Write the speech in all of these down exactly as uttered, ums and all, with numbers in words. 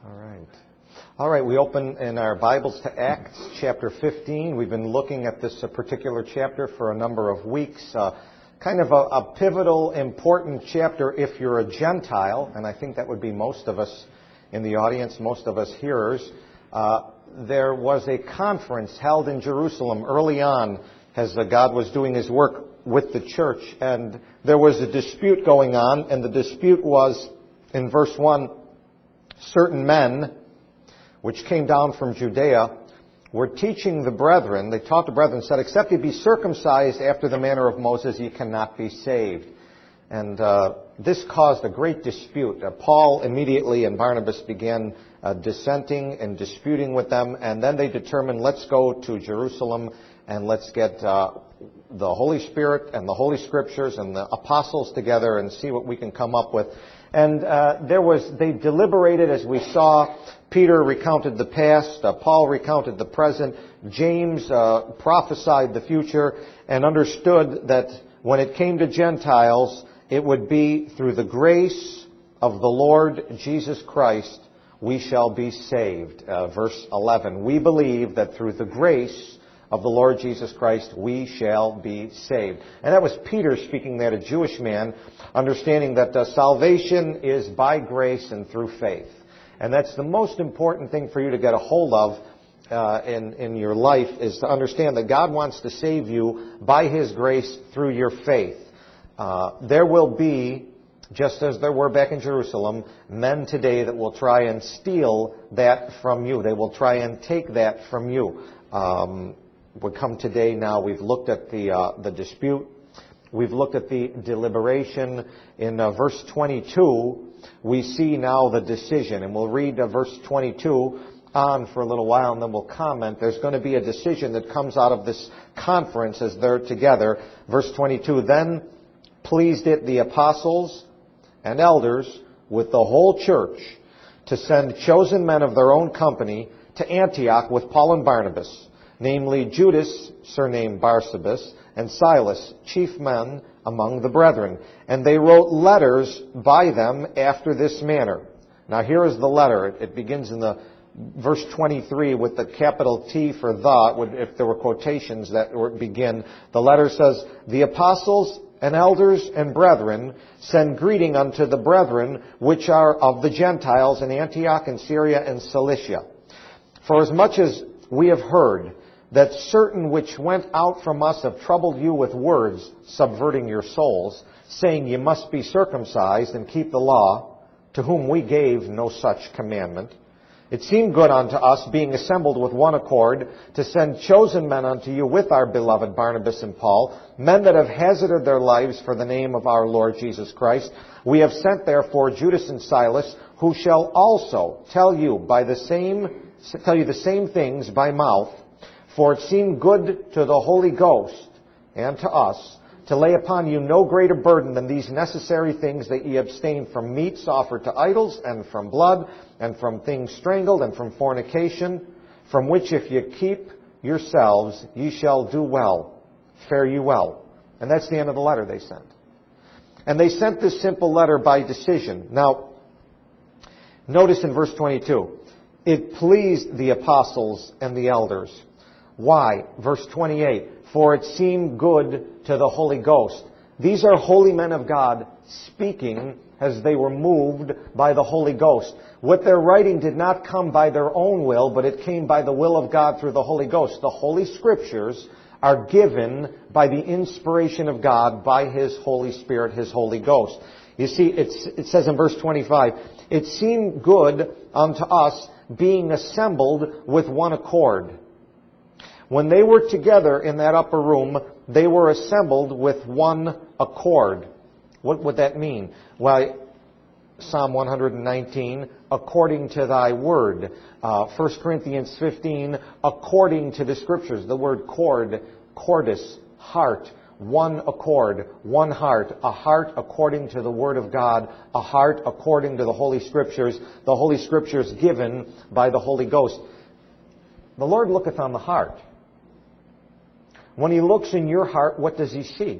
All right. All right, we open in our Bibles to Acts chapter fifteen. We've been looking at this uh, particular chapter for a number of weeks. Uh, kind of a, a pivotal, important chapter if you're a Gentile, and I think that would be most of us in the audience, most of us hearers. Uh, there was a conference held in Jerusalem early on as uh, God was doing His work with the church, and there was a dispute going on, and the dispute was, in verse one, certain men which came down from Judea were teaching the brethren, they taught the brethren, said, except ye be circumcised after the manner of Moses, ye cannot be saved. And uh, this caused a great dispute. Uh, Paul immediately and Barnabas began uh, dissenting and disputing with them, and then they determined, let's go to Jerusalem and let's get uh, the Holy Spirit and the Holy Scriptures and the apostles together and see what we can come up with. And uh, there was, they deliberated, as we saw. Peter recounted the past, uh, Paul recounted the present, James uh, prophesied the future, and understood that when it came to Gentiles, it would be through the grace of the Lord Jesus Christ we shall be saved. Uh, verse eleven, we believe that through the grace of the Lord Jesus Christ we shall be saved. And that was Peter speaking there, a Jewish man, understanding that uh, salvation is by grace and through faith. And that's the most important thing for you to get a hold of uh, in, in your life, is to understand that God wants to save you by His grace through your faith. Uh, there will be, just as there were back in Jerusalem, men today that will try and steal that from you. They will try and take that from you. Um, we come today now, we've looked at the, uh, the dispute. We've looked at the deliberation. In uh, verse twenty-two, we see now the decision. And we'll read uh, verse twenty-two on for a little while, and then we'll comment. There's going to be a decision that comes out of this conference as they're together. Verse twenty-two, then pleased it the apostles and elders with the whole church to send chosen men of their own company to Antioch with Paul and Barnabas, namely Judas, surnamed Barsabas, and Silas, chief men among the brethren. And they wrote letters by them after this manner. Now here is the letter. It begins in the verse twenty-three with the capital T for the, if there were quotations that would begin. The letter says, the apostles and elders and brethren send greeting unto the brethren which are of the Gentiles in Antioch and Syria and Cilicia. For as much as we have heard that certain which went out from us have troubled you with words, subverting your souls, saying ye must be circumcised and keep the law, to whom we gave no such commandment. It seemed good unto us, being assembled with one accord, to send chosen men unto you with our beloved Barnabas and Paul, men that have hazarded their lives for the name of our Lord Jesus Christ. We have sent therefore Judas and Silas, who shall also tell you by the same, tell you the same things by mouth. For it seemed good to the Holy Ghost and to us to lay upon you no greater burden than these necessary things, that ye abstain from meats offered to idols, and from blood, and from things strangled, and from fornication, from which if ye keep yourselves, ye shall do well, fare you well. And that's the end of the letter they sent. And they sent this simple letter by decision. Now, notice in verse twenty-two, it pleased the apostles and the elders. Why? Verse twenty-eight, for it seemed good to the Holy Ghost. These are holy men of God speaking as they were moved by the Holy Ghost. What they're writing did not come by their own will, but it came by the will of God through the Holy Ghost. The Holy Scriptures are given by the inspiration of God, by His Holy Spirit, His Holy Ghost. You see, it's, it says in verse twenty-five, it seemed good unto us, being assembled with one accord. When they were together in that upper room, they were assembled with one accord. What would that mean? Well, Psalm one nineteen, according to thy word. Uh, First Corinthians fifteen, according to the Scriptures. The word cord, cordis, heart, one accord, one heart, a heart according to the Word of God, a heart according to the Holy Scriptures, the Holy Scriptures given by the Holy Ghost. The Lord looketh on the heart. When He looks in your heart, what does He see?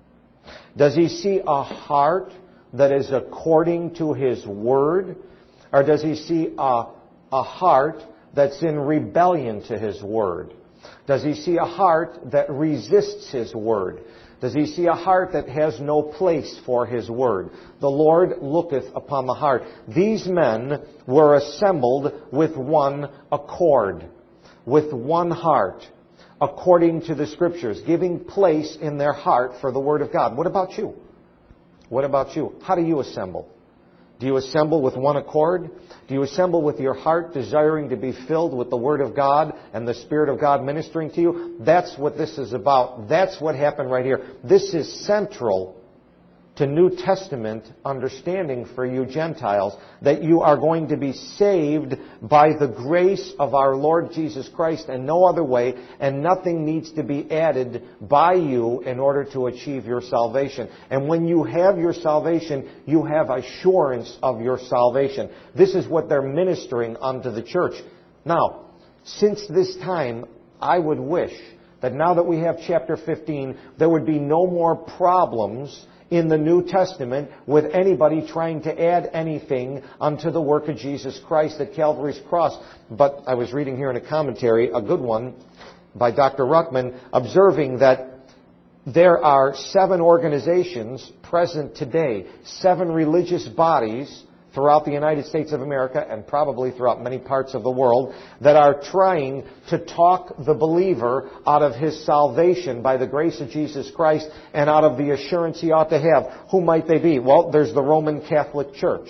Does He see a heart that is according to His Word? Or does he see a, a heart that's in rebellion to His Word? Does he see a heart that resists His Word? Does he see a heart that has no place for His Word? The Lord looketh upon the heart. These men were assembled with one accord, with one heart, according to the Scriptures, giving place in their heart for the Word of God. What about you? What about you? How do you assemble? Do you assemble with one accord? Do you assemble with your heart desiring to be filled with the Word of God and the Spirit of God ministering to you? That's what this is about. That's what happened right here. This is central to New Testament understanding for you Gentiles, that you are going to be saved by the grace of our Lord Jesus Christ and no other way, and nothing needs to be added by you in order to achieve your salvation. And when you have your salvation, you have assurance of your salvation. This is what they're ministering unto the church. Now, since this time, I would wish that now that we have chapter fifteen, there would be no more problems in the New Testament with anybody trying to add anything unto the work of Jesus Christ at Calvary's cross. But I was reading here in a commentary, a good one, by Doctor Ruckman, observing that there are seven organizations present today, seven religious bodies throughout the United States of America and probably throughout many parts of the world that are trying to talk the believer out of his salvation by the grace of Jesus Christ and out of the assurance he ought to have. Who might they be? Well, there's the Roman Catholic Church.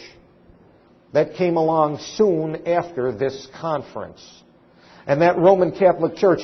That came along soon after this conference. And that Roman Catholic Church,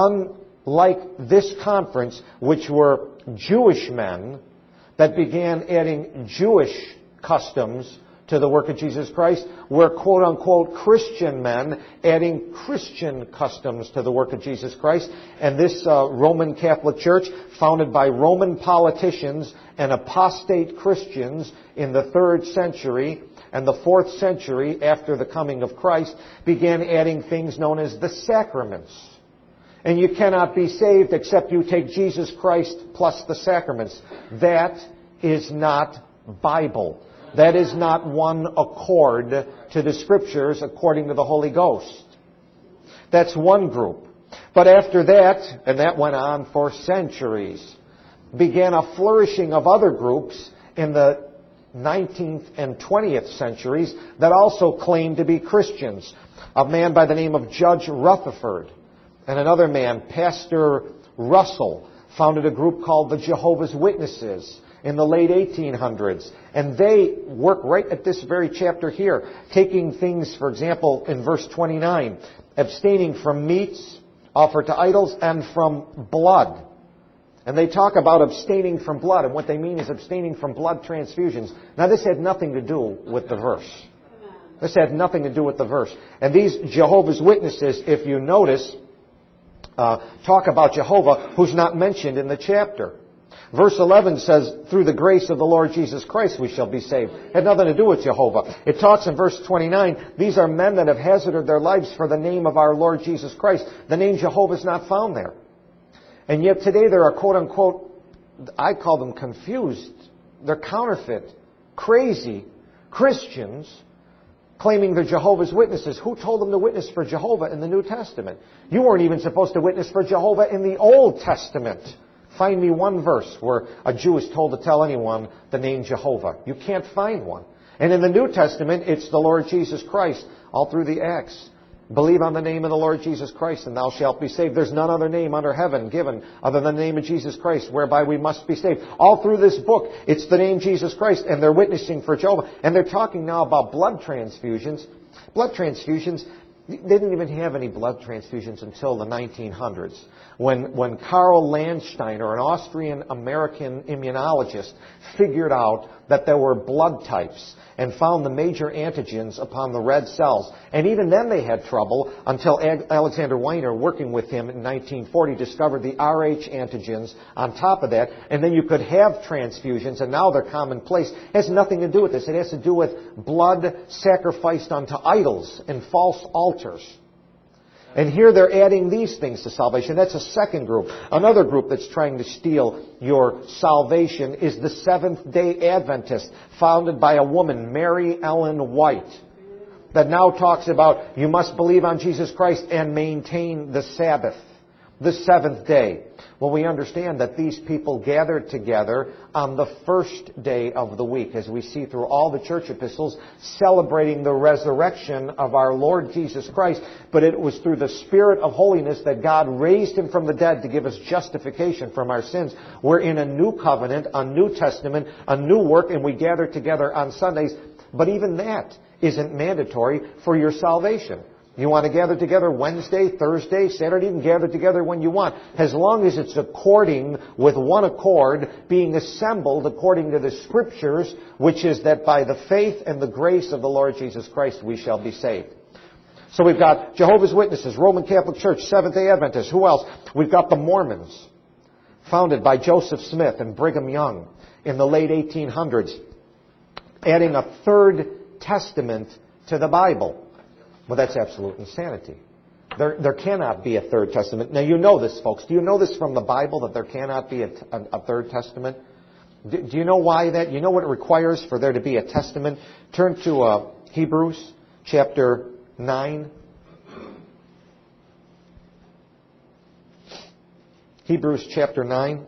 unlike this conference, which were Jewish men that began adding Jewish customs to the work of Jesus Christ, were quote-unquote Christian men adding Christian customs to the work of Jesus Christ. And this uh, Roman Catholic Church, founded by Roman politicians and apostate Christians in the third century and the fourth century after the coming of Christ, began adding things known as the sacraments. And you cannot be saved except you take Jesus Christ plus the sacraments. That is not Bible. That is not one accord to the Scriptures according to the Holy Ghost. That's one group. But after that, and that went on for centuries, began a flourishing of other groups in the nineteenth and twentieth centuries that also claimed to be Christians. A man by the name of Judge Rutherford and another man, Pastor Russell, founded a group called the Jehovah's Witnesses in the late eighteen hundreds. And they work right at this very chapter here, taking things, for example, in verse twenty-nine, abstaining from meats offered to idols and from blood. And they talk about abstaining from blood, and what they mean is abstaining from blood transfusions. Now, this had nothing to do with the verse. This had nothing to do with the verse. And these Jehovah's Witnesses, if you notice, uh, talk about Jehovah, who's not mentioned in the chapter. Verse eleven says, through the grace of the Lord Jesus Christ we shall be saved. It had nothing to do with Jehovah. It talks in verse twenty-nine, these are men that have hazarded their lives for the name of our Lord Jesus Christ. The name Jehovah is not found there. And yet today there are quote-unquote, I call them confused, they're counterfeit, crazy Christians claiming they're Jehovah's Witnesses. Who told them to witness for Jehovah in the New Testament? You weren't even supposed to witness for Jehovah in the Old Testament. Find me one verse where a Jew is told to tell anyone the name Jehovah. You can't find one. And in the New Testament, it's the Lord Jesus Christ, all through the Acts. Believe on the name of the Lord Jesus Christ, and thou shalt be saved. There's none other name under heaven given other than the name of Jesus Christ, whereby we must be saved. All through this book, it's the name Jesus Christ, and they're witnessing for Jehovah. And they're talking now about blood transfusions. Blood transfusions, they didn't even have any blood transfusions until the nineteen hundreds. When, when Karl Landsteiner, an Austrian-American immunologist, figured out that there were blood types and found the major antigens upon the red cells. And even then they had trouble until Alexander Weiner, working with him in nineteen forty, discovered the R H antigens on top of that. And then you could have transfusions, and now they're commonplace. It has nothing to do with this. It has to do with blood sacrificed unto idols and false altars. And here they're adding these things to salvation. That's a second group. Another group that's trying to steal your salvation is the Seventh-day Adventists, founded by a woman, Mary Ellen White, that now talks about you must believe on Jesus Christ and maintain the Sabbath, the seventh day. Well, we understand that these people gathered together on the first day of the week, as we see through all the church epistles, celebrating the resurrection of our Lord Jesus Christ. But it was through the Spirit of holiness that God raised Him from the dead to give us justification from our sins. We're in a new covenant, a new testament, a new work, and we gather together on Sundays. But even that isn't mandatory for your salvation. You want to gather together Wednesday, Thursday, Saturday, you can gather together when you want, as long as it's according with one accord, being assembled according to the Scriptures, which is that by the faith and the grace of the Lord Jesus Christ we shall be saved. So we've got Jehovah's Witnesses, Roman Catholic Church, Seventh-day Adventists. Who else? We've got the Mormons, founded by Joseph Smith and Brigham Young in the late eighteen hundreds, adding a third testament to the Bible. Well, that's absolute insanity. There, there cannot be a third testament. Now, you know this, folks. Do you know this from the Bible, that there cannot be a, a, a third testament? Do, do you know why that? You know what it requires for there to be a testament? Turn to uh, Hebrews chapter nine. Hebrews chapter nine.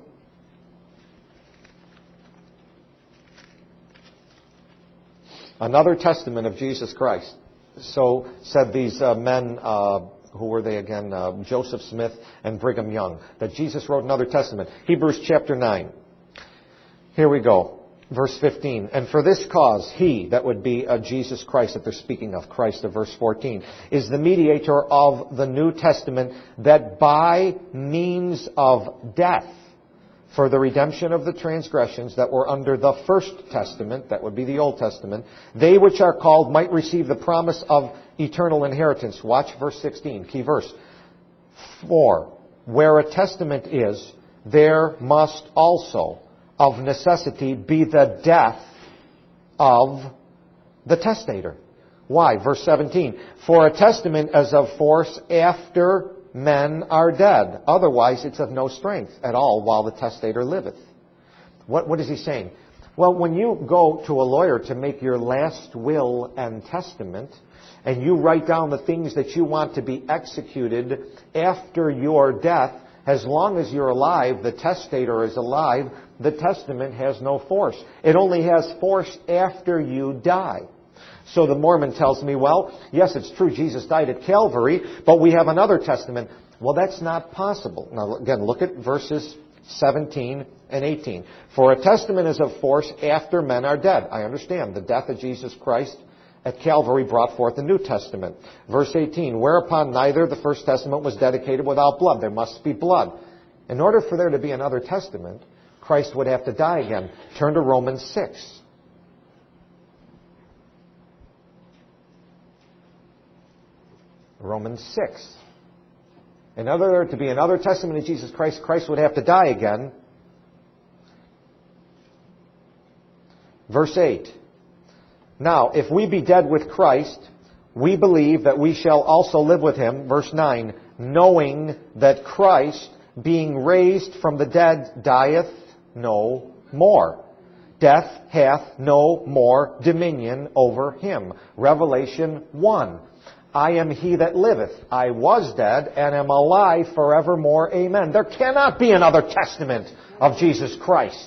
Another testament of Jesus Christ. So said these uh, men, uh, who were they again? Uh, Joseph Smith and Brigham Young, that Jesus wrote another testament. Hebrews chapter nine. Here we go. Verse fifteen. And for this cause, He, that would be uh, Jesus Christ, that they're speaking of, Christ of verse fourteen, is the mediator of the New Testament, that by means of death, for the redemption of the transgressions that were under the first testament, that would be the Old Testament, they which are called might receive the promise of eternal inheritance. Watch verse sixteen, key verse. For where a testament is, there must also of necessity be the death of the testator. Why? Verse seventeen. For a testament is of force after men are dead. Otherwise, it's of no strength at all while the testator liveth. What, what is he saying? Well, when you go to a lawyer to make your last will and testament, and you write down the things that you want to be executed after your death, as long as you're alive, the testator is alive, the testament has no force. It only has force after you die. So the Mormon tells me, well, yes, it's true, Jesus died at Calvary, but we have another testament. Well, that's not possible. Now, again, look at verses seventeen and eighteen. For a testament is of force after men are dead. I understand. The death of Jesus Christ at Calvary brought forth the New Testament. Verse eighteen, whereupon neither the first testament was dedicated without blood. There must be blood. In order for there to be another testament, Christ would have to die again. Turn to Romans six. Romans six. In order to be another testament of Jesus Christ, Christ would have to die again. Verse eight. Now, if we be dead with Christ, we believe that we shall also live with Him. Verse nine. Knowing that Christ, being raised from the dead, dieth no more. Death hath no more dominion over Him. Revelation one. I am He that liveth. I was dead and am alive forevermore. Amen. There cannot be another testament of Jesus Christ.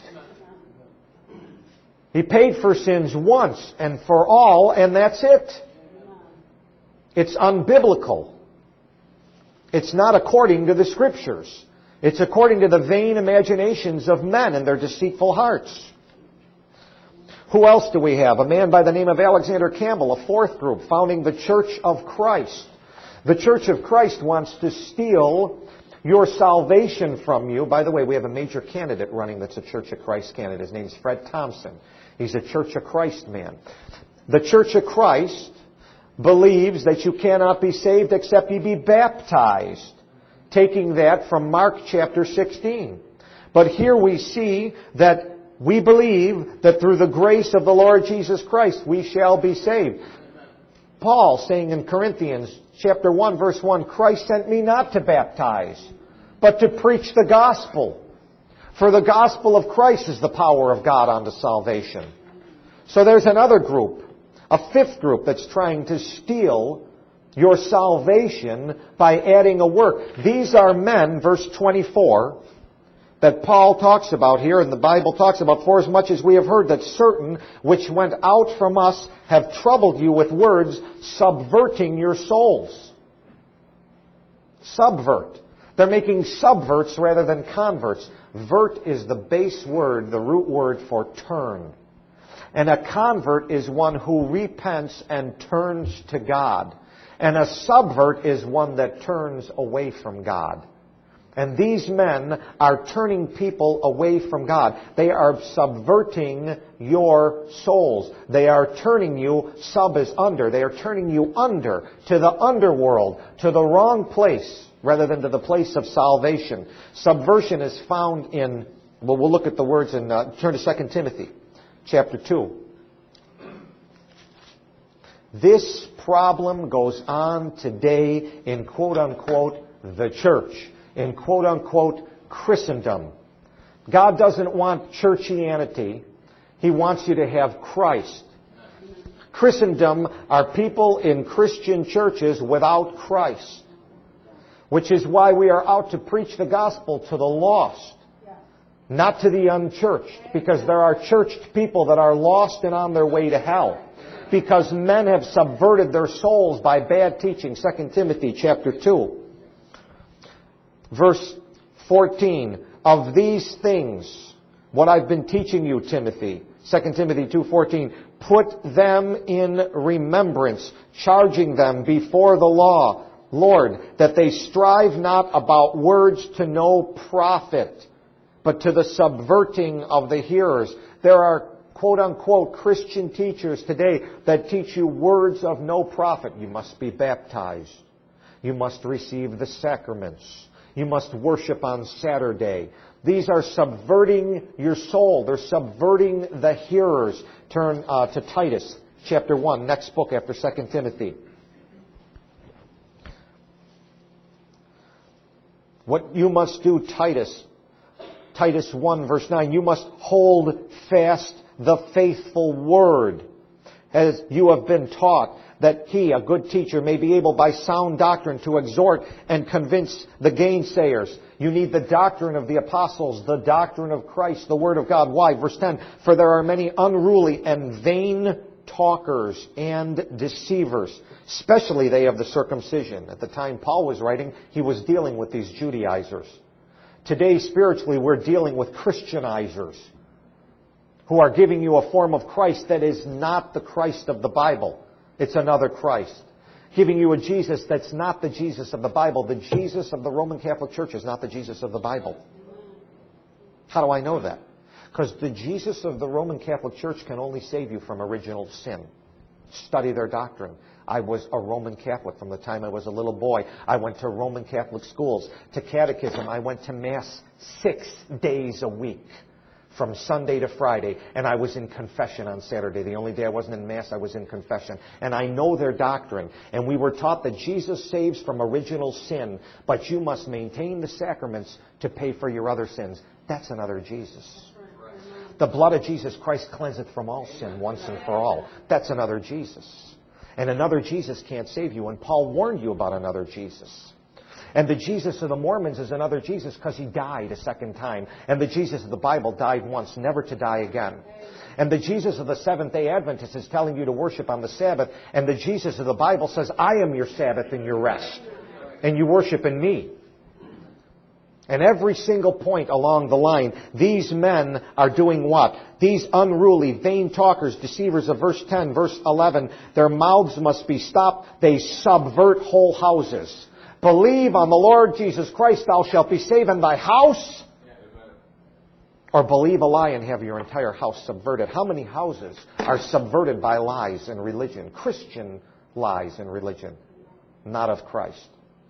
He paid for sins once and for all, and that's it. It's unbiblical. It's not according to the Scriptures. It's according to the vain imaginations of men and their deceitful hearts. Who else do we have? A man by the name of Alexander Campbell, a fourth group, founding the Church of Christ. The Church of Christ wants to steal your salvation from you. By the way, we have a major candidate running that's a Church of Christ candidate. His name's Fred Thompson. He's a Church of Christ man. The Church of Christ believes that you cannot be saved except ye be baptized, taking that from Mark chapter sixteen. But here we see that we believe that through the grace of the Lord Jesus Christ we shall be saved. Paul saying in Corinthians chapter one verse one, Christ sent me not to baptize, but to preach the gospel. For the gospel of Christ is the power of God unto salvation. So there's another group A fifth group that's trying to steal your salvation by adding a work. These are men, verse twenty-four, that Paul talks about here and the Bible talks about. For as much as we have heard that certain which went out from us have troubled you with words, subverting your souls. Subvert. They're making subverts rather than converts. Vert is the base word, the root word for turn. And a convert is one who repents and turns to God. And a subvert is one that turns away from God. And these men are turning people away from God. They are subverting your souls. They are turning you, sub is under, they are turning you under, to the underworld, to the wrong place, rather than to the place of salvation. Subversion is found in, well, we'll look at the words and uh, turn to Second Timothy chapter two. This problem goes on today in quote-unquote the church, in quote-unquote Christendom. God doesn't want churchianity. He wants you to have Christ. Christendom are people in Christian churches without Christ, which is why we are out to preach the gospel to the lost, not to the unchurched, because there are churched people that are lost and on their way to hell. Because men have subverted their souls by bad teaching. Second Timothy chapter two. Verse fourteen. Of these things, what I've been teaching you, Timothy. Second Timothy two fourteen. Put them in remembrance, charging them before the law, Lord, that they strive not about words to no profit, but to the subverting of the hearers. There are quote-unquote Christian teachers today that teach you words of no profit. You must be baptized. You must receive the sacraments. You must worship on Saturday. These are subverting your soul. They're subverting the hearers. Turn uh, to Titus chapter one, next book after Second Timothy. What you must do, Titus, Titus one verse nine, you must hold fast the faithful word, as you have been taught, that he, a good teacher, may be able by sound doctrine to exhort and convince the gainsayers. You need the doctrine of the apostles, the doctrine of Christ, the Word of God. Why? Verse ten, for there are many unruly and vain talkers and deceivers, especially they of the circumcision. At the time Paul was writing, he was dealing with these Judaizers. Today, spiritually, we're dealing with Christianizers, who are giving you a form of Christ that is not the Christ of the Bible. It's another Christ. Giving you a Jesus that's not the Jesus of the Bible. The Jesus of the Roman Catholic Church is not the Jesus of the Bible. How do I know that? Because the Jesus of the Roman Catholic Church can only save you from original sin. Study their doctrine. I was a Roman Catholic from the time I was a little boy. I went to Roman Catholic schools. To catechism, I went to Mass six days a week, from Sunday to Friday, and I was in confession on Saturday. The only day I wasn't in Mass, I was in confession. And I know their doctrine. And we were taught that Jesus saves from original sin, but you must maintain the sacraments to pay for your other sins. That's another Jesus. The blood of Jesus Christ cleanseth from all sin once and for all. That's another Jesus. And another Jesus can't save you. And Paul warned you about another Jesus. And the Jesus of the Mormons is another Jesus because he died a second time. And the Jesus of the Bible died once, never to die again. And the Jesus of the Seventh-day Adventists is telling you to worship on the Sabbath. And the Jesus of the Bible says, I am your Sabbath and your rest. And you worship in me. And every single point along the line, these men are doing what? These unruly, vain talkers, deceivers of verse ten, verse eleven, their mouths must be stopped. They subvert whole houses. Believe on the Lord Jesus Christ, thou shalt be saved in thy house. Or believe a lie and have your entire house subverted. How many houses are subverted by lies and religion? Christian lies and religion, not of Christ.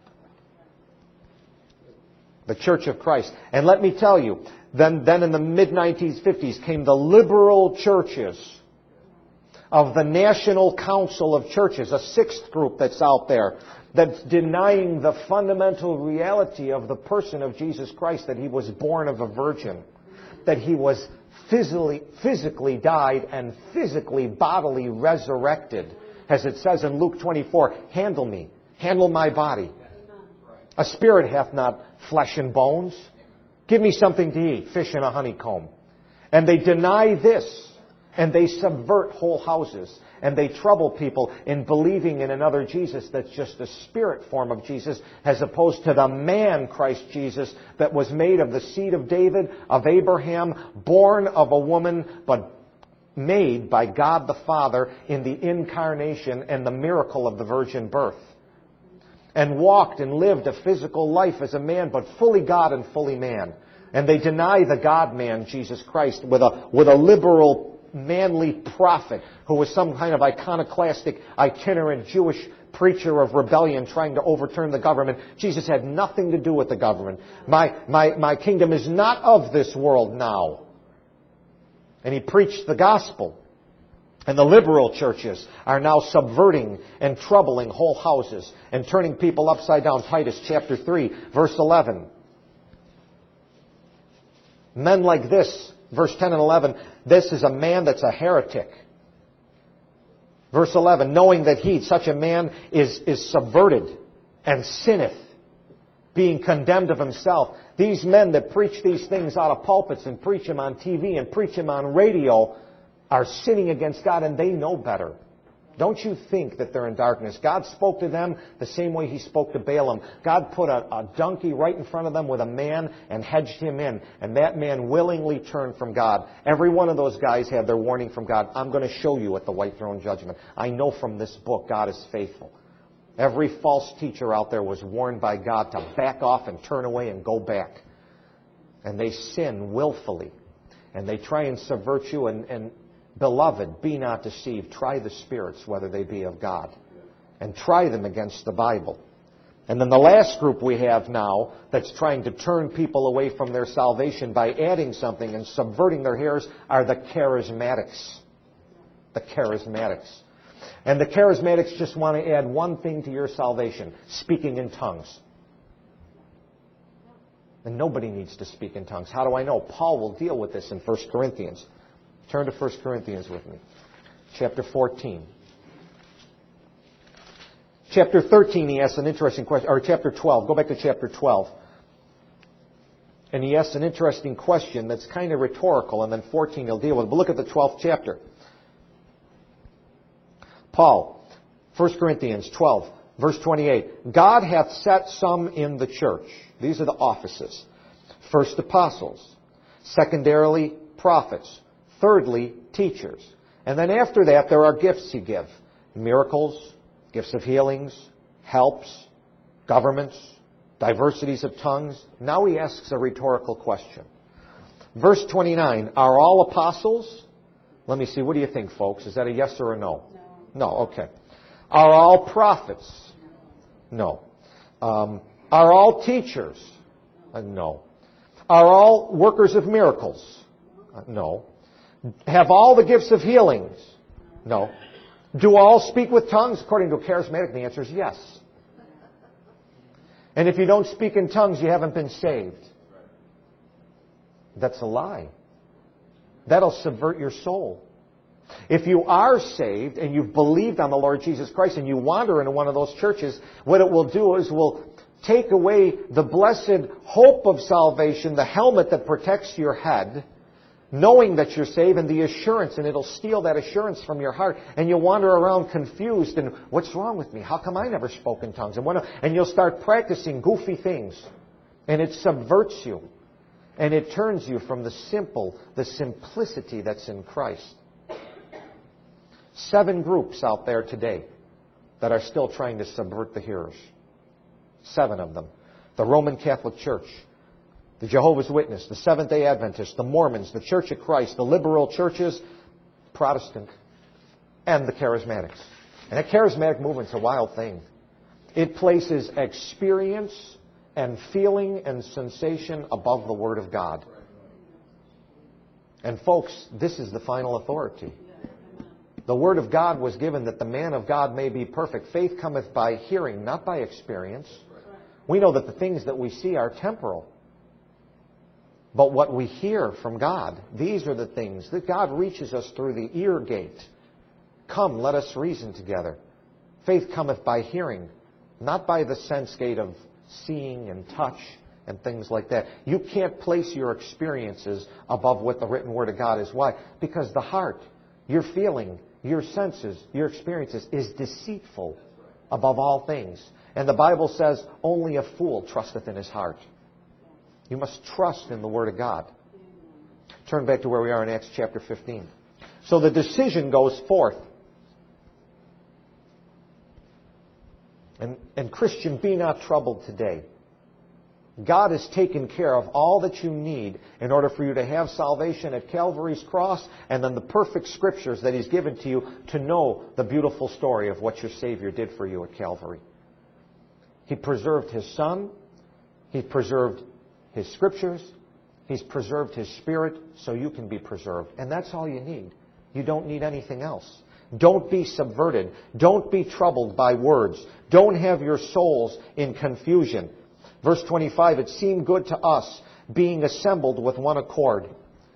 The Church of Christ. And let me tell you, then, then in the mid nineteen fifties came the liberal churches of the National Council of Churches, a sixth group that's out there, that's denying the fundamental reality of the person of Jesus Christ, that he was born of a virgin, that he was physically, physically died and physically, bodily resurrected. As it says in Luke twenty-four, handle me, handle my body. A spirit hath not flesh and bones. Give me something to eat, fish in a honeycomb. And they deny this, and they subvert whole houses, and they trouble people in believing in another Jesus that's just a spirit form of Jesus, as opposed to the man Christ Jesus that was made of the seed of David, of Abraham, born of a woman, but made by God the Father in the incarnation and the miracle of the virgin birth. And walked and lived a physical life as a man, but fully God and fully man. And they deny the God-man, Jesus Christ, with a, with a liberal, manly prophet who was some kind of iconoclastic, itinerant Jewish preacher of rebellion trying to overturn the government. Jesus had nothing to do with the government. My, my, my kingdom is not of this world now. And he preached the gospel. And the liberal churches are now subverting and troubling whole houses and turning people upside down. Titus chapter three, verse eleven. Men like this, verse ten and eleven, this is a man that's a heretic. Verse eleven, knowing that he, such a man, is, is subverted and sinneth, being condemned of himself. These men that preach these things out of pulpits and preach them on T V and preach them on radio are sinning against God, and they know better. Don't you think that they're in darkness? God spoke to them the same way He spoke to Balaam. God put a, a donkey right in front of them with a man and hedged him in, and that man willingly turned from God. Every one of those guys had their warning from God. I'm going to show you at the white throne judgment. I know from this book God is faithful. Every false teacher out there was warned by God to back off and turn away and go back. And they sin willfully. And they try and subvert you. And, and beloved, be not deceived. Try the spirits, whether they be of God. And try them against the Bible. And then the last group we have now that's trying to turn people away from their salvation by adding something and subverting their hearers are the charismatics. The charismatics. And the charismatics just want to add one thing to your salvation: speaking in tongues. And nobody needs to speak in tongues. How do I know? Paul will deal with this in First Corinthians. Turn to First Corinthians with me. Chapter fourteen. Chapter thirteen, he asks an interesting question. Or chapter twelve. Go back to chapter twelve. And he asks an interesting question that's kind of rhetorical. And then fourteen he'll deal with it. But look at the twelfth chapter. Paul, First Corinthians twelve, verse twenty-eight. God hath set some in the church. These are the offices. First, apostles. Secondarily, prophets. Thirdly, teachers. And then after that, there are gifts He gives. Miracles, gifts of healings, helps, governments, diversities of tongues. Now he asks a rhetorical question. Verse twenty-nine, are all apostles? Let me see, what do you think, folks? Is that a yes or a no? No, okay. Are all prophets? No. Um, are all teachers? Uh, no. Are all workers of miracles? Uh, no. Have all the gifts of healings? No. Do all speak with tongues? According to a charismatic, the answer is yes. And if you don't speak in tongues, you haven't been saved. That's a lie. That'll subvert your soul. If you are saved and you've believed on the Lord Jesus Christ and you wander into one of those churches, what it will do is will take away the blessed hope of salvation, the helmet that protects your head, knowing that you're saved, and the assurance, and it'll steal that assurance from your heart, and you'll wander around confused, and what's wrong with me? How come I never spoke in tongues? And, what, and you'll start practicing goofy things, and it subverts you, and it turns you from the simple, the simplicity that's in Christ. Seven groups out there today that are still trying to subvert the hearers. Seven of them. The Roman Catholic Church, the Jehovah's Witness, the Seventh-day Adventists, the Mormons, the Church of Christ, the liberal churches, Protestant, and the charismatics. And that charismatic movement's a wild thing. It places experience and feeling and sensation above the Word of God. And folks, this is the final authority. The Word of God was given that the man of God may be perfect. Faith cometh by hearing, not by experience. We know that the things that we see are temporal. but what we hear from God. These are the things that God reaches us through the ear gate. Come, let us reason together. Faith cometh by hearing, not by the sense gate of seeing and touch and things like that. You can't place your experiences above what the written Word of God is. Why? Because the heart, your feeling, your senses, your experiences is deceitful above all things. And the Bible says, only a fool trusteth in his heart. You must trust in the Word of God. Turn back to where we are in Acts chapter fifteen. So the decision goes forth. And, and Christian, be not troubled today. God has taken care of all that you need in order for you to have salvation at Calvary's cross, and then the perfect Scriptures that He's given to you to know the beautiful story of what your Savior did for you at Calvary. He preserved His Son. He preserved His Scriptures. He's preserved His Spirit so you can be preserved. And that's all you need. You don't need anything else. Don't be subverted. Don't be troubled by words. Don't have your souls in confusion. Verse twenty-five, it seemed good to us, being assembled with one accord.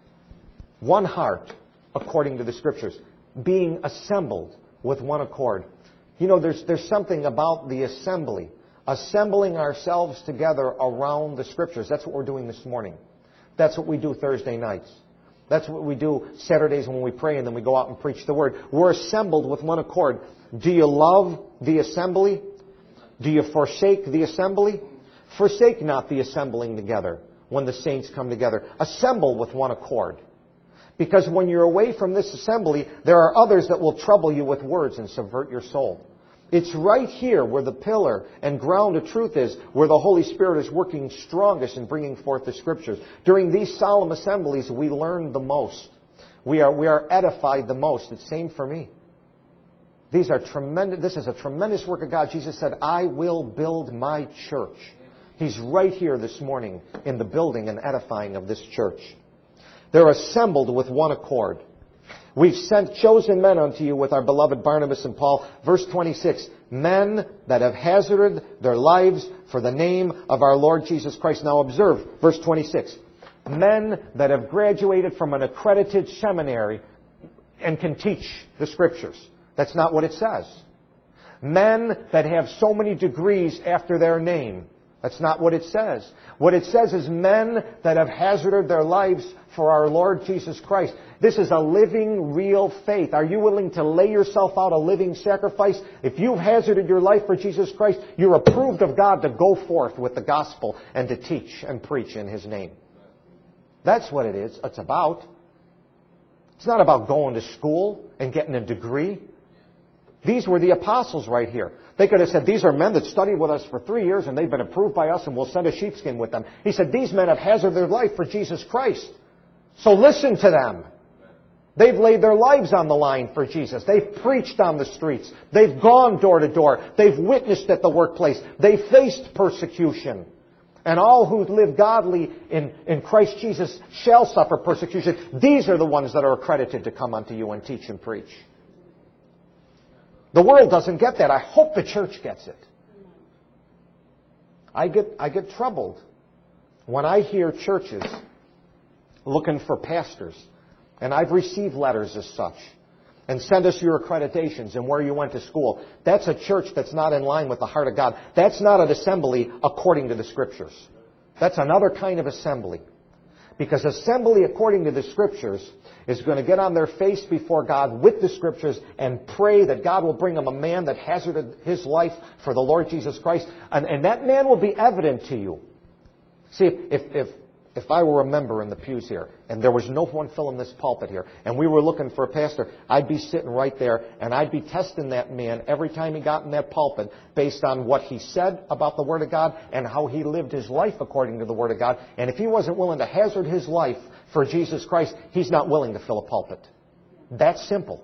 One heart, according to the Scriptures. Being assembled with one accord. You know, there's, there's something about the assembly. Assembling ourselves together around the Scriptures. That's what we're doing this morning. That's what we do Thursday nights. That's what we do Saturdays when we pray and then we go out and preach the Word. We're assembled with one accord. Do you love the assembly? Do you forsake the assembly? Forsake not the assembling together when the saints come together. Assemble with one accord. Because when you're away from this assembly, there are others that will trouble you with words and subvert your soul. It's right here where the pillar and ground of truth is, where the Holy Spirit is working strongest in bringing forth the Scriptures. During these solemn assemblies, we learn the most. We are, we are edified the most. It's the same for me. These are tremendous. This is a tremendous work of God. Jesus said, I will build my church. He's right here this morning in the building and edifying of this church. They're assembled with one accord. We've sent chosen men unto you with our beloved Barnabas and Paul. Verse twenty-six, men that have hazarded their lives for the name of our Lord Jesus Christ. Now observe verse twenty-six. Men that have graduated from an accredited seminary and can teach the Scriptures. That's not what it says. Men that have so many degrees after their name. That's not what it says. What it says is men that have hazarded their lives for our Lord Jesus Christ. This is a living, real faith. Are you willing to lay yourself out a living sacrifice? If you've hazarded your life for Jesus Christ, you're approved of God to go forth with the gospel and to teach and preach in His name. That's what it is. It's about. It's not about going to school and getting a degree. These were the apostles right here. They could have said, these are men that studied with us for three years and they've been approved by us and we'll send a sheepskin with them. He said, these men have hazarded their life for Jesus Christ. So listen to them. They've laid their lives on the line for Jesus. They've preached on the streets. They've gone door to door. They've witnessed at the workplace. They've faced persecution. And all who live godly in, in Christ Jesus shall suffer persecution. These are the ones that are accredited to come unto you and teach and preach. The world doesn't get that. I hope the church gets it. I get, I get troubled when I hear churches looking for pastors. And I've received letters as such. And send us your accreditations and where you went to school. That's a church that's not in line with the heart of God. That's not an assembly according to the Scriptures. That's another kind of assembly. Because assembly according to the Scriptures is going to get on their face before God with the Scriptures and pray that God will bring them a man that hazarded his life for the Lord Jesus Christ. And, and that man will be evident to you. See, if, if, if I were a member in the pews here and there was no one filling this pulpit here and we were looking for a pastor, I'd be sitting right there and I'd be testing that man every time he got in that pulpit based on what he said about the Word of God and how he lived his life according to the Word of God. And if he wasn't willing to hazard his life for Jesus Christ, he's not willing to fill a pulpit. That's simple.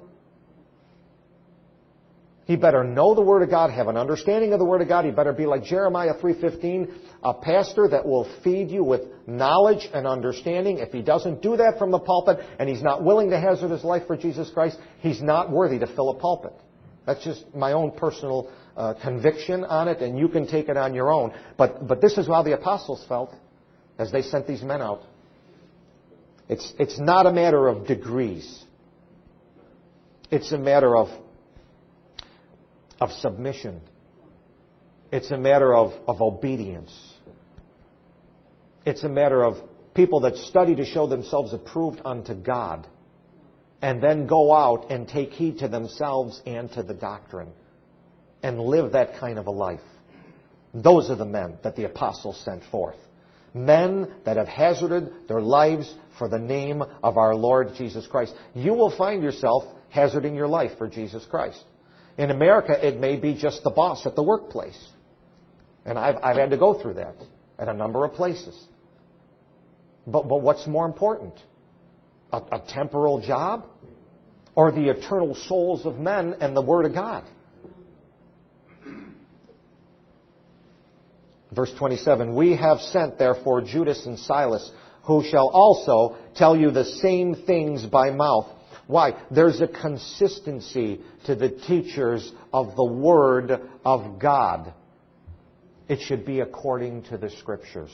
He better know the Word of God, have an understanding of the Word of God. He better be like Jeremiah three fifteen, a pastor that will feed you with knowledge and understanding. If he doesn't do that from the pulpit and he's not willing to hazard his life for Jesus Christ, he's not worthy to fill a pulpit. That's just my own personal uh, conviction on it, and you can take it on your own. But, but this is how the apostles felt as they sent these men out. It's, it's not a matter of degrees. It's a matter of, of submission. It's a matter of, of obedience. It's a matter of people that study to show themselves approved unto God, and then go out and take heed to themselves and to the doctrine, and live that kind of a life. Those are the men that the apostles sent forth. Men that have hazarded their lives for the name of our Lord Jesus Christ. You will find yourself hazarding your life for Jesus Christ. In America, it may be just the boss at the workplace. And I've, I've had to go through that at a number of places. But, but what's more important? A, a temporal job? Or the eternal souls of men and the Word of God? Verse twenty-seven, we have sent therefore Judas and Silas, who shall also tell you the same things by mouth. Why? There's a consistency to the teachers of the Word of God. It should be according to the Scriptures.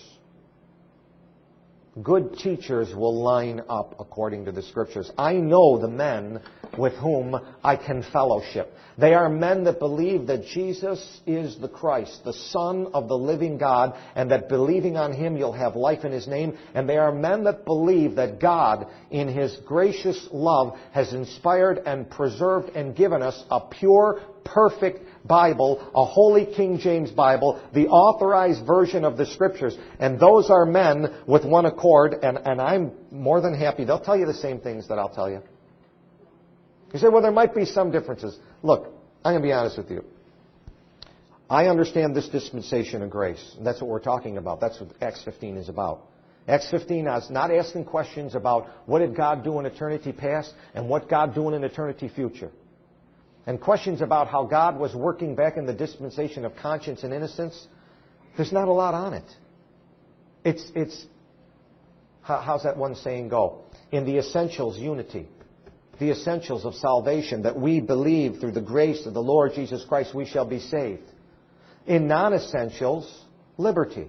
Good teachers will line up according to the Scriptures. I know the men with whom I can fellowship. They are men that believe that Jesus is the Christ, the Son of the living God, and that believing on Him you'll have life in His name. And they are men that believe that God, in His gracious love, has inspired and preserved and given us a pure, perfect Bible, a Holy King James Bible, the authorized version of the Scriptures. And those are men with one accord, and, and I'm more than happy. They'll tell you the same things that I'll tell you. You say, well, there might be some differences. Look, I'm going to be honest with you. I understand this dispensation of grace. And that's what we're talking about. That's what Acts fifteen is about. Acts fifteen is not asking questions about what did God do in eternity past and what God doing in eternity future. And questions about how God was working back in the dispensation of conscience and innocence. There's not a lot on it. It's, it's how, how's that one saying go? In the essentials, unity. The essentials of salvation, that we believe through the grace of the Lord Jesus Christ we shall be saved. In non-essentials, liberty.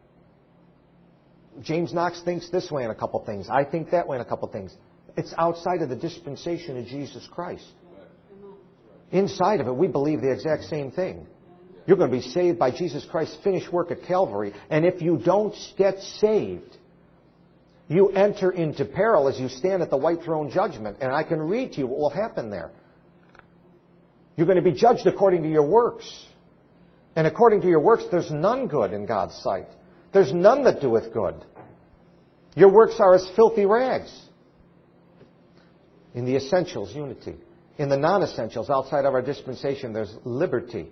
James Knox thinks this way in a couple things. I think that way in a couple things. It's outside of the dispensation of Jesus Christ. Inside of it, we believe the exact same thing. You're going to be saved by Jesus Christ's finished work at Calvary. And if you don't get saved, you enter into peril as you stand at the white throne judgment. And I can read to you what will happen there. You're going to be judged according to your works. And according to your works, there's none good in God's sight. There's none that doeth good. Your works are as filthy rags. In the essentials, unity. In the non-essentials, outside of our dispensation, there's liberty.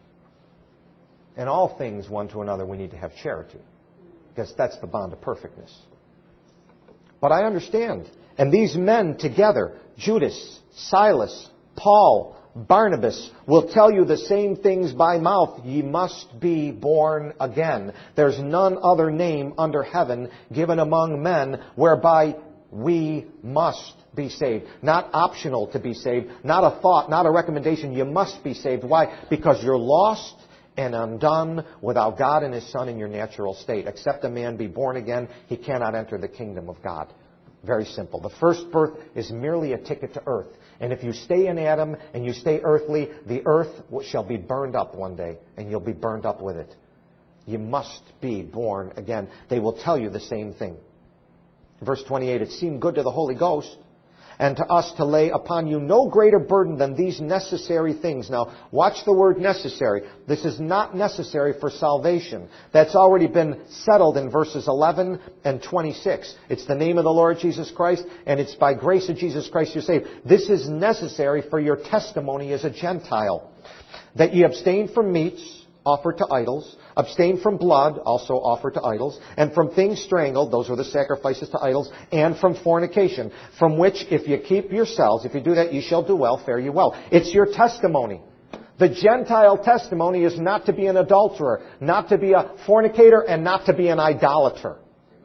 In all things, one to another, we need to have charity. Because that's the bond of perfectness. But I understand. And these men together, Judas, Silas, Paul, Barnabas, will tell you the same things by mouth. Ye must be born again. There's none other name under heaven given among men whereby we must be saved. Not optional to be saved. Not a thought, not a recommendation. You must be saved. Why? Because you're lost and undone without God and His Son in your natural state. Except a man be born again, he cannot enter the kingdom of God. Very simple. The first birth is merely a ticket to earth. And if you stay in Adam and you stay earthly, the earth shall be burned up one day, and you'll be burned up with it. You must be born again. They will tell you the same thing. Verse twenty-eight, it seemed good to the Holy Ghost and to us to lay upon you no greater burden than these necessary things. Now, watch the word necessary. This is not necessary for salvation. That's already been settled in verses eleven and twenty-six. It's the name of the Lord Jesus Christ, and it's by grace of Jesus Christ you're saved. This is necessary for your testimony as a Gentile. That ye abstain from meats offered to idols, abstain from blood, also offered to idols, and from things strangled, those are the sacrifices to idols, and from fornication, from which if you keep yourselves, if you do that, ye shall do well, fare ye well. It's your testimony. The Gentile testimony is not to be an adulterer, not to be a fornicator, and not to be an idolater.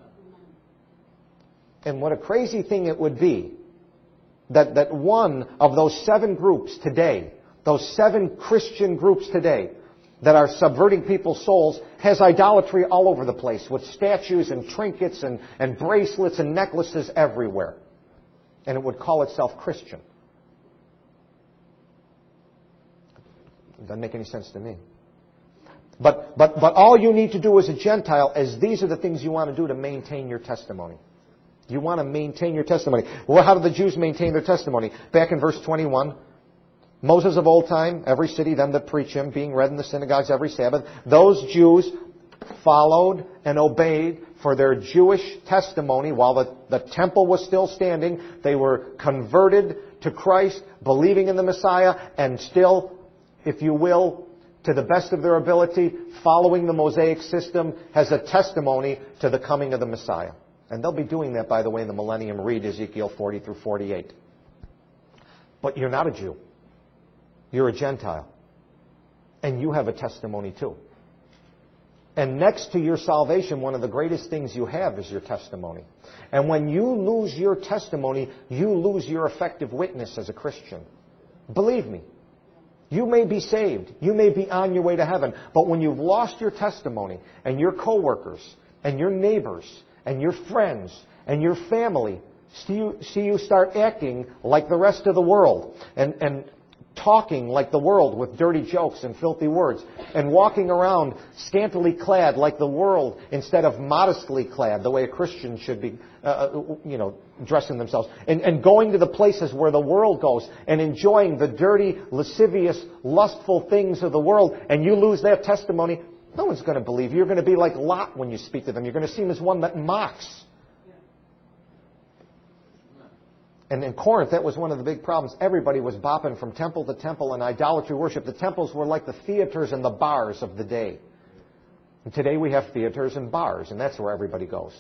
And what a crazy thing it would be that, that one of those seven groups today, those seven Christian groups today, that are subverting people's souls has idolatry all over the place, with statues and trinkets and, and bracelets and necklaces everywhere. And it would call itself Christian. It doesn't make any sense to me. But, but, but all you need to do as a Gentile is these are the things you want to do to maintain your testimony. You want to maintain your testimony. Well, how did the Jews maintain their testimony? Back in verse twenty-one, Moses of old time, every city, them that preach him, being read in the synagogues every Sabbath. Those Jews followed and obeyed for their Jewish testimony while the, the temple was still standing. They were converted to Christ, believing in the Messiah, and still, if you will, to the best of their ability, following the Mosaic system as a testimony to the coming of the Messiah. And they'll be doing that, by the way, in the millennium. Read Ezekiel forty through forty-eight. But you're not a Jew. You're a Gentile. And you have a testimony too. And next to your salvation, one of the greatest things you have is your testimony. And when you lose your testimony, you lose your effective witness as a Christian. Believe me. You may be saved. You may be on your way to heaven. But when you've lost your testimony, and your coworkers, and your neighbors, and your friends, and your family see you, see you start acting like the rest of the world, and, and talking like the world with dirty jokes and filthy words, and walking around scantily clad like the world instead of modestly clad, the way a Christian should be, uh, you know, dressing themselves, and, and going to the places where the world goes and enjoying the dirty, lascivious, lustful things of the world, and you lose that testimony, no one's going to believe you. You're going to be like Lot when you speak to them. You're going to see him as one that mocks. And in Corinth, that was one of the big problems. Everybody was bopping from temple to temple in idolatry worship. The temples were like the theaters and the bars of the day. And today we have theaters and bars, and that's where everybody goes.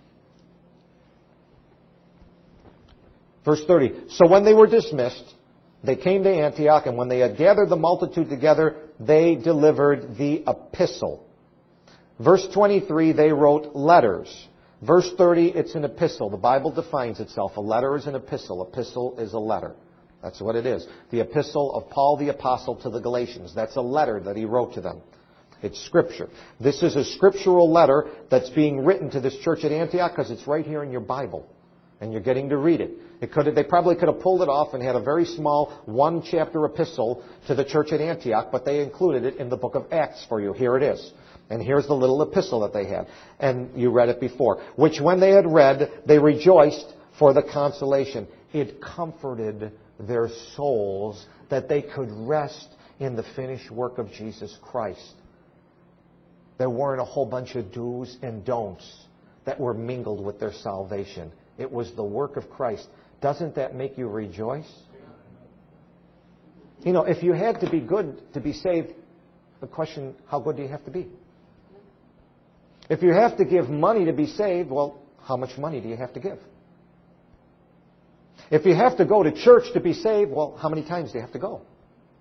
Verse thirty, so when they were dismissed, they came to Antioch, and when they had gathered the multitude together, they delivered the epistle. Verse twenty-three, they wrote letters. Verse thirty, it's an epistle. The Bible defines itself. A letter is an epistle. Epistle is a letter. That's what it is. The epistle of Paul the Apostle to the Galatians. That's a letter that he wrote to them. It's Scripture. This is a scriptural letter that's being written to this church at Antioch because it's right here in your Bible. And you're getting to read it. It could have, they probably could have pulled it off and had a very small one-chapter epistle to the church at Antioch, but they included it in the book of Acts for you. Here it is. And here's the little epistle that they had. And you read it before. Which when they had read, they rejoiced for the consolation. It comforted their souls that they could rest in the finished work of Jesus Christ. There weren't a whole bunch of do's and don'ts that were mingled with their salvation. It was the work of Christ. Doesn't that make you rejoice? You know, if you had to be good to be saved, the question, how good do you have to be? If you have to give money to be saved, well, how much money do you have to give? If you have to go to church to be saved, well, how many times do you have to go?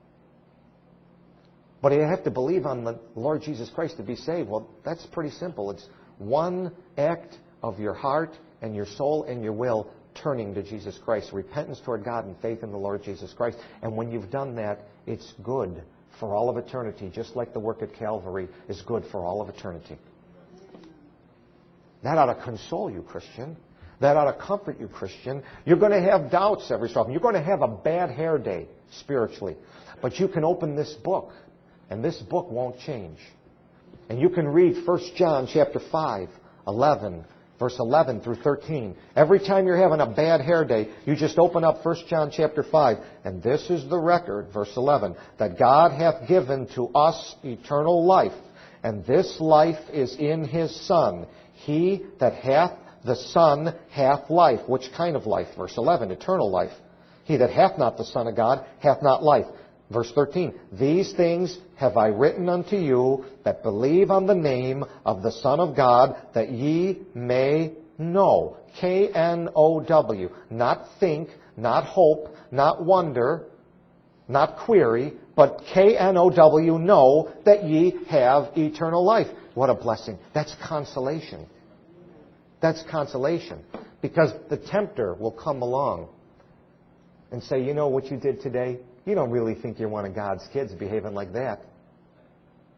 But you have to believe on the Lord Jesus Christ to be saved. Well, that's pretty simple. It's one act of your heart and your soul and your will turning to Jesus Christ. Repentance toward God and faith in the Lord Jesus Christ. And when you've done that, it's good for all of eternity, just like the work at Calvary is good for all of eternity. That ought to console you, Christian. That ought to comfort you, Christian. You're going to have doubts every so often. You're going to have a bad hair day spiritually. But you can open this book, and this book won't change. And you can read First John chapter five, eleven, verse eleven through thirteen. Every time you're having a bad hair day, you just open up First John chapter five. And this is the record, verse eleven, that God hath given to us eternal life. And this life is in His Son. He that hath the Son hath life. Which kind of life? Verse eleven, eternal life. He that hath not the Son of God hath not life. Verse thirteen, these things have I written unto you that believe on the name of the Son of God, that ye may know. K N O W. Not think, not hope, not wonder, not query, but K N O W, know that ye have eternal life. What a blessing. That's consolation. That's consolation. Because the tempter will come along and say, you know what you did today? You don't really think you're one of God's kids behaving like that.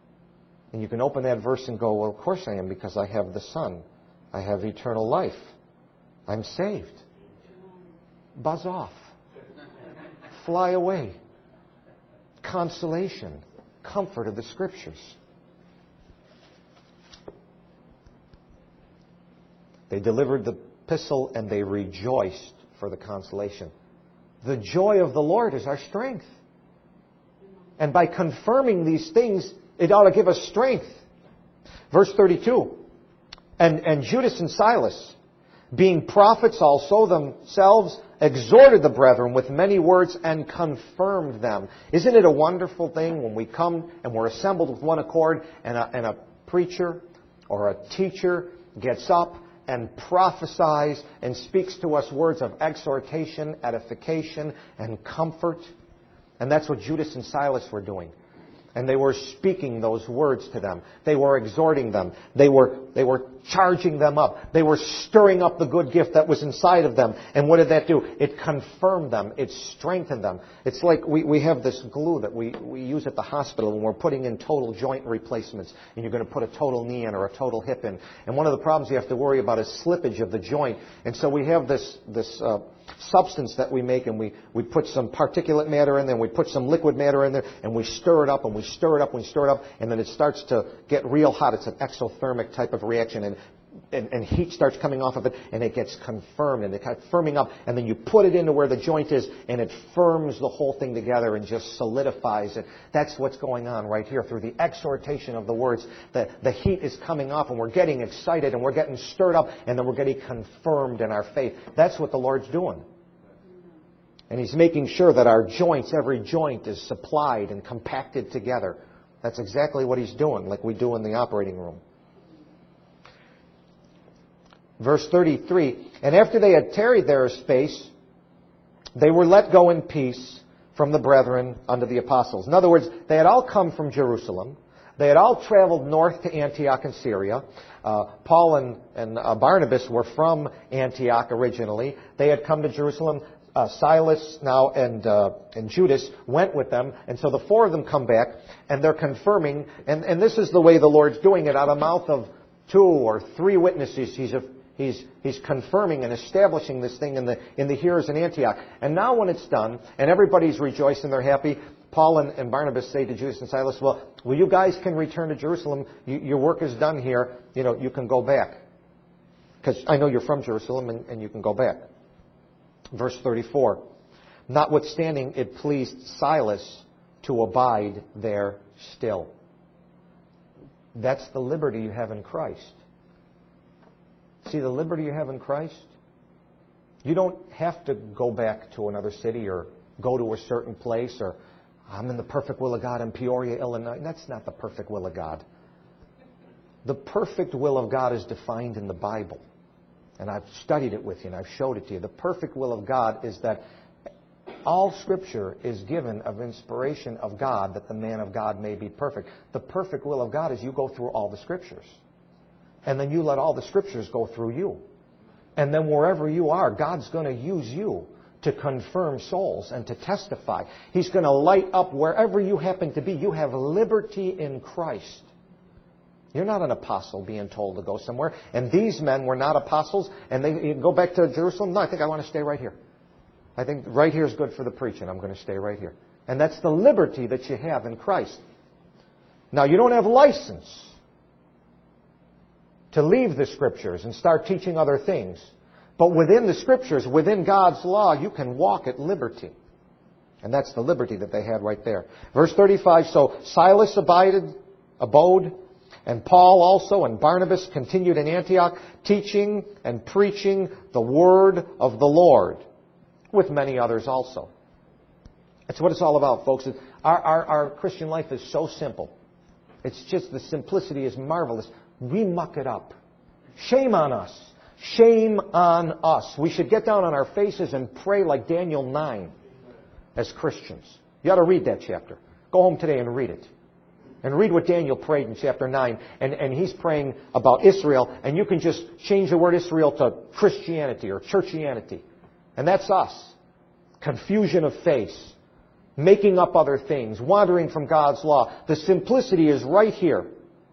And you can open that verse and go, well, of course I am, because I have the Son. I have eternal life. I'm saved. Buzz off. Fly away. Consolation. Comfort of the Scriptures. They delivered the epistle and they rejoiced for the consolation. The joy of the Lord is our strength. And by confirming these things, it ought to give us strength. Verse thirty-two. And, and Judas and Silas, being prophets also themselves, exhorted the brethren with many words and confirmed them. Isn't it a wonderful thing when we come and we're assembled with one accord and a, and a preacher or a teacher gets up and prophesies and speaks to us words of exhortation, edification, and comfort? And that's what Judas and Silas were doing. And they were speaking those words to them. They were exhorting them. They were, they were charging them up. They were stirring up the good gift that was inside of them. And what did that do? It confirmed them. It strengthened them. It's like we, we have this glue that we, we use at the hospital when we're putting in total joint replacements. And you're going to put a total knee in or a total hip in. And one of the problems you have to worry about is slippage of the joint. And so we have this, this uh, substance that we make, and we, we put some particulate matter in there, and we put some liquid matter in there, and we stir it up, and we stir it up, and we stir it up, and then it starts to get real hot. It's an exothermic type of reaction, and, and, and heat starts coming off of it, and it gets confirmed, and it gets firming up, and then you put it into where the joint is, and it firms the whole thing together and just solidifies it. That's what's going on right here. Through the exhortation of the words, the, the heat is coming off, and we're getting excited, and we're getting stirred up, and then we're getting confirmed in our faith. That's what the Lord's doing. And He's making sure that our joints, every joint, is supplied and compacted together. That's exactly what He's doing, like we do in the operating room. Verse thirty-three, and after they had tarried there a space, they were let go in peace from the brethren unto the apostles. In other words, they had all come from Jerusalem. They had all traveled north to Antioch in Syria. Uh, Paul and, and uh, Barnabas were from Antioch originally. They had come to Jerusalem. Uh, Silas now and uh, and Judas went with them, and so the four of them come back, and they're confirming, and, and this is the way the Lord's doing it, out of the mouth of two or three witnesses. He's a, he's he's confirming and establishing this thing in the in the hearers in Antioch. And now when it's done, and everybody's rejoicing, they're happy, Paul and, and Barnabas say to Judas and Silas, "Well, well, you guys can return to Jerusalem. You, your work is done here. You know, you can go back, because I know you're from Jerusalem, and, and you can go back." Verse thirty-four, notwithstanding it pleased Silas to abide there still. That's the liberty you have in Christ. See the liberty you have in Christ? You don't have to go back to another city or go to a certain place, or I'm in the perfect will of God in Peoria, Illinois. That's not the perfect will of God. The perfect will of God is defined in the Bible. And I've studied it with you, and I've showed it to you. The perfect will of God is that all Scripture is given of inspiration of God, that the man of God may be perfect. The perfect will of God is you go through all the Scriptures. And then you let all the Scriptures go through you. And then wherever you are, God's going to use you to confirm souls and to testify. He's going to light up wherever you happen to be. You have liberty in Christ. You're not an apostle being told to go somewhere. And these men were not apostles. And they you go back to Jerusalem. No, I think I want to stay right here. I think right here is good for the preaching. I'm going to stay right here. And that's the liberty that you have in Christ. Now, you don't have license to leave the Scriptures and start teaching other things. But within the Scriptures, within God's law, you can walk at liberty. And that's the liberty that they had right there. Verse thirty-five, so Silas abided, abode, and Paul also and Barnabas continued in Antioch, teaching and preaching the word of the Lord, with many others also. That's what it's all about, folks. Our, our, our Christian life is so simple. It's just the simplicity is marvelous. We muck it up. Shame on us. Shame on us. We should get down on our faces and pray like Daniel nine as Christians. You ought to read that chapter. Go home today and read it. And read what Daniel prayed in chapter nine. And, and he's praying about Israel. And you can just change the word Israel to Christianity or churchianity. And that's us. Confusion of face. Making up other things. Wandering from God's law. The simplicity is right here.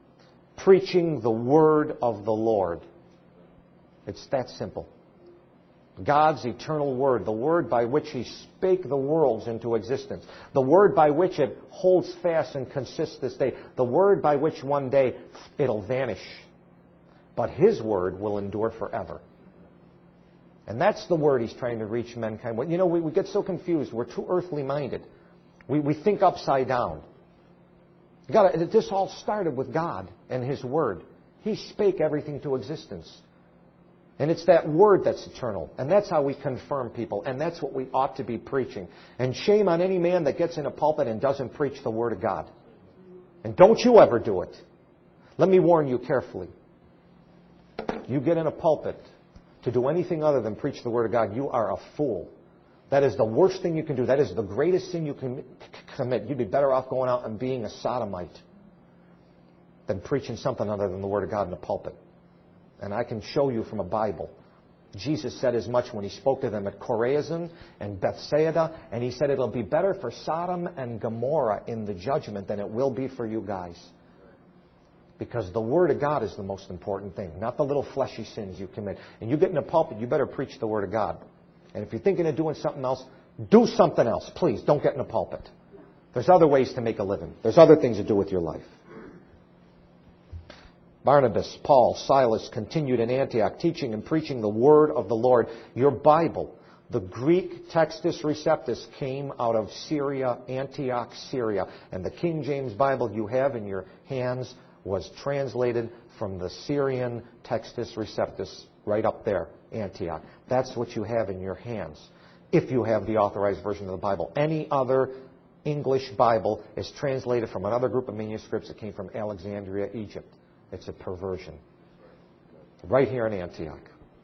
preaching the word of the Lord. It's that simple. God's eternal word, the word by which He spake the worlds into existence, the word by which it holds fast and consists this day, the word by which one day it'll vanish. But His word will endure forever. And that's the word He's trying to reach mankind. You know, we, we get so confused. We're too earthly minded. We, we think upside down. God, this all started with God and His word. He spake everything to existence. And it's that word that's eternal. And that's how we confirm people. And that's what we ought to be preaching. And shame on any man that gets in a pulpit and doesn't preach the word of God. And don't you ever do it. Let me warn you carefully. You get in a pulpit to do anything other than preach the word of God, you are a fool. That is the worst thing you can do. That is the greatest sin you can commit. You'd be better off going out and being a sodomite than preaching something other than the word of God in a pulpit. And I can show you from a Bible. Jesus said as much when He spoke to them at Chorazin and Bethsaida, and He said it'll be better for Sodom and Gomorrah in the judgment than it will be for you guys. Because the Word of God is the most important thing, not the little fleshy sins you commit. And you get in a pulpit, you better preach the Word of God. And if you're thinking of doing something else, do something else. Please, don't get in a pulpit. There's other ways to make a living. There's other things to do with your life. Barnabas, Paul, Silas continued in Antioch, teaching and preaching the Word of the Lord. Your Bible, the Greek Textus Receptus, came out of Syria, Antioch, Syria. And the King James Bible you have in your hands was translated from the Syrian Textus Receptus, right up there, Antioch. That's what you have in your hands, if you have the authorized version of the Bible. Any other English Bible is translated from another group of manuscripts that came from Alexandria, Egypt. It's a perversion. Right here in Antioch.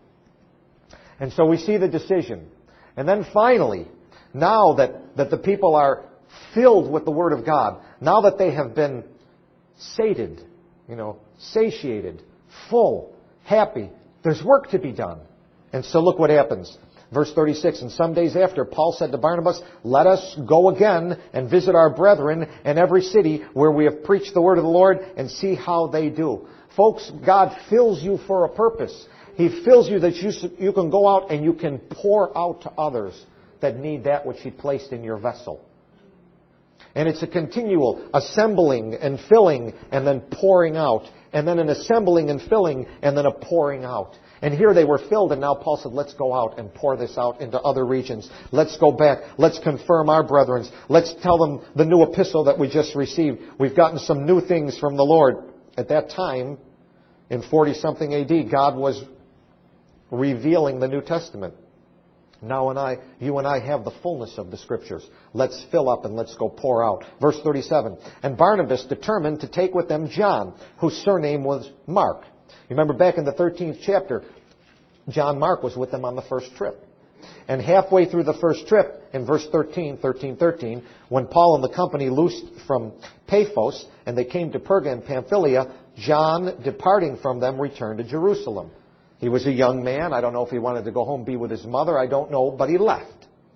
And so we see the decision. And then finally, now that, that the people are filled with the Word of God, now that they have been sated, you know, satiated, full, happy, there's work to be done. And so look what happens. Verse thirty-six, and some days after, Paul said to Barnabas, let us go again and visit our brethren in every city where we have preached the word of the Lord and see how they do. Folks, God fills you for a purpose. He fills you that you, you can go out and you can pour out to others that need that which He placed in your vessel. And it's a continual assembling and filling and then pouring out. And then an assembling and filling and then a pouring out. And here they were filled, and now Paul said, let's go out and pour this out into other regions. Let's go back. Let's confirm our brethren. Let's tell them the new epistle that we just received. We've gotten some new things from the Lord. At that time, in forty-something A D, God was revealing the New Testament. Now and I, you and I have the fullness of the Scriptures. Let's fill up and let's go pour out. Verse thirty-seven, and Barnabas determined to take with them John, whose surname was Mark. You remember back in the thirteenth chapter, John Mark was with them on the first trip. And halfway through the first trip, in verse thirteen, thirteen, thirteen, when Paul and the company loosed from Paphos, and they came to Perga and Pamphylia, John, departing from them, returned to Jerusalem. He was a young man. I don't know if he wanted to go home, be with his mother. I don't know, but he left.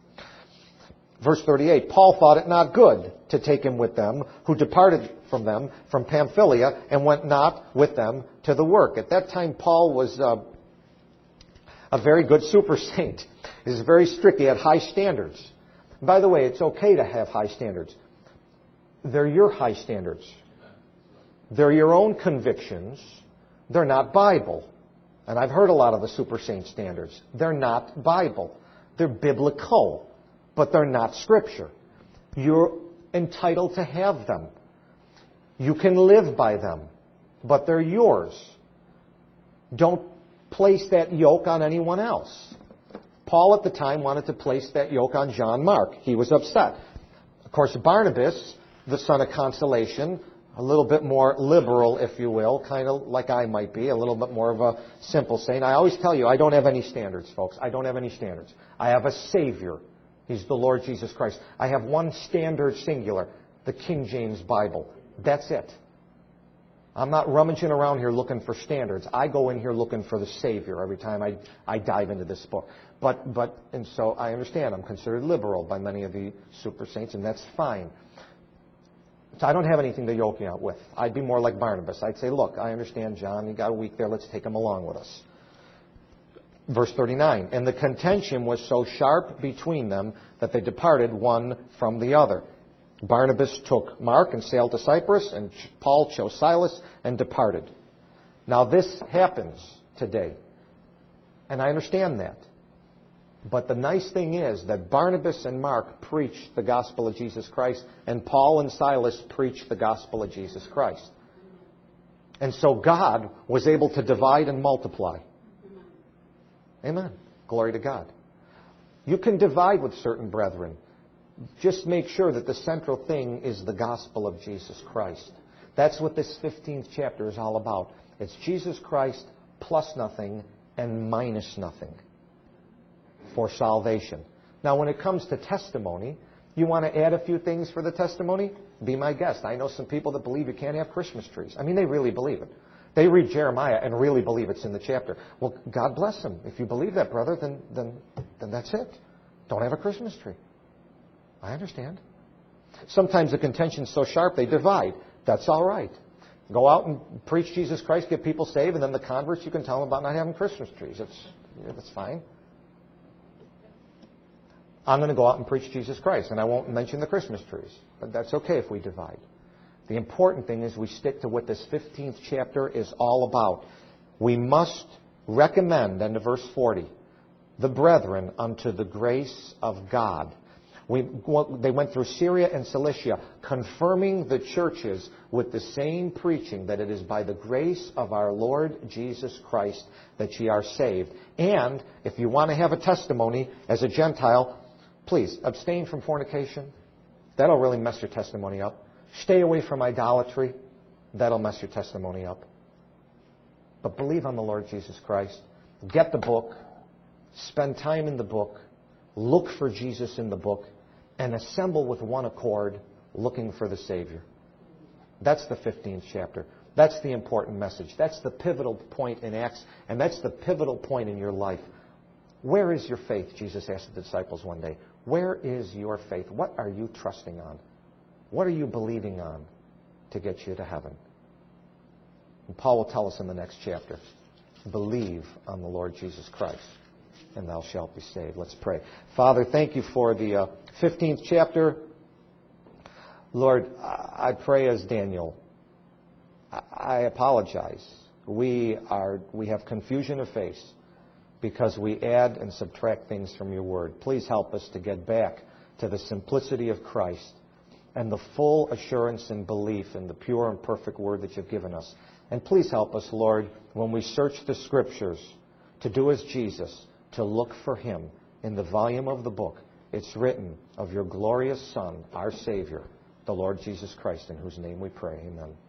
Verse thirty-eight, Paul thought it not good to take him with them, who departed from them from Pamphylia, and went not with them to the work. At that time, Paul was uh, a very good super saint. He was very strict. He had high standards. By the way, it's okay to have high standards. They're your high standards. They're your own convictions. They're not Bible. And I've heard a lot of the super saint standards. They're not Bible. They're biblical, but they're not Scripture. You're entitled to have them. You can live by them, but they're yours. Don't place that yoke on anyone else. Paul at the time wanted to place that yoke on John Mark. He was upset. Of course, Barnabas, the son of consolation, a little bit more liberal, if you will, kind of like I might be, a little bit more of a simple saint. I always tell you, I don't have any standards, folks. I don't have any standards. I have a Savior. He's the Lord Jesus Christ. I have one standard singular, the King James Bible. That's it. I'm not rummaging around here looking for standards. I go in here looking for the Savior every time I, I dive into this book. But, but, and so I understand I'm considered liberal by many of the super saints, and that's fine. So I don't have anything to yoke you out with. I'd be more like Barnabas. I'd say, look, I understand, John, you got a week there. Let's take him along with us. Verse thirty-nine, and the contention was so sharp between them that they departed one from the other. Barnabas took Mark and sailed to Cyprus, and Paul chose Silas and departed. Now this happens today, and I understand that. But the nice thing is that Barnabas and Mark preached the gospel of Jesus Christ, and Paul and Silas preached the gospel of Jesus Christ. And so God was able to divide and multiply. Amen. Glory to God. You can divide with certain brethren. Just make sure that the central thing is the gospel of Jesus Christ. That's what this fifteenth chapter is all about. It's Jesus Christ plus nothing and minus nothing for salvation. Now, when it comes to testimony, you want to add a few things for the testimony? Be my guest. I know some people that believe you can't have Christmas trees. I mean, they really believe it. They read Jeremiah and really believe it's in the chapter. Well, God bless them. If you believe that, brother, then, then, then that's it. Don't have a Christmas tree. I understand. Sometimes the contention's so sharp they divide. That's all right. Go out and preach Jesus Christ, get people saved, and then the converts, you can tell them about not having Christmas trees. That's, yeah, that's fine. I'm going to go out and preach Jesus Christ, and I won't mention the Christmas trees. But that's okay if we divide. The important thing is we stick to what this fifteenth chapter is all about. We must recommend, under verse forty, the brethren unto the grace of God. We, they went through Syria and Cilicia, confirming the churches with the same preaching, that it is by the grace of our Lord Jesus Christ that ye are saved. And if you want to have a testimony as a Gentile, please abstain from fornication. That'll really mess your testimony up. Stay away from idolatry. That'll mess your testimony up. But believe on the Lord Jesus Christ. Get the book. Spend time in the book. Look for Jesus in the book. And assemble with one accord, looking for the Savior. That's the fifteenth chapter. That's the important message. That's the pivotal point in Acts. And that's the pivotal point in your life. Where is your faith? Jesus asked the disciples one day. Where is your faith? What are you trusting on? What are you believing on to get you to heaven? And Paul will tell us in the next chapter. Believe on the Lord Jesus Christ, and thou shalt be saved. Let's pray. Father, thank you for the uh, fifteenth chapter. Lord, I pray as Daniel. I apologize. We are we have confusion of face because we add and subtract things from your word. Please help us to get back to the simplicity of Christ and the full assurance and belief in the pure and perfect word that you've given us. And please help us, Lord, when we search the Scriptures, to do as Jesus, to look for Him in the volume of the book. It's written of your glorious Son, our Savior, the Lord Jesus Christ, in whose name we pray. Amen.